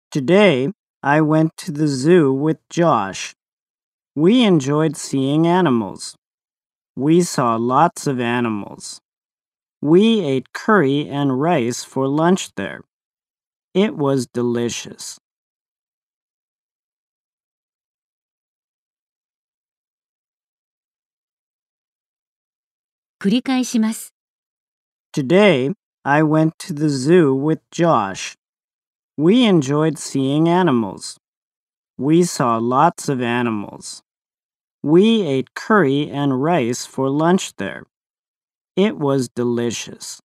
Today, I went to the zoo with Josh. We enjoyed seeing animals. We saw lots of animals. We ate curry and rice for lunch there. It was delicious. 繰り返します。 Today, I went to the zoo with Josh. We enjoyed seeing animals. We saw lots of animals. We ate curry and rice for lunch there. It was delicious.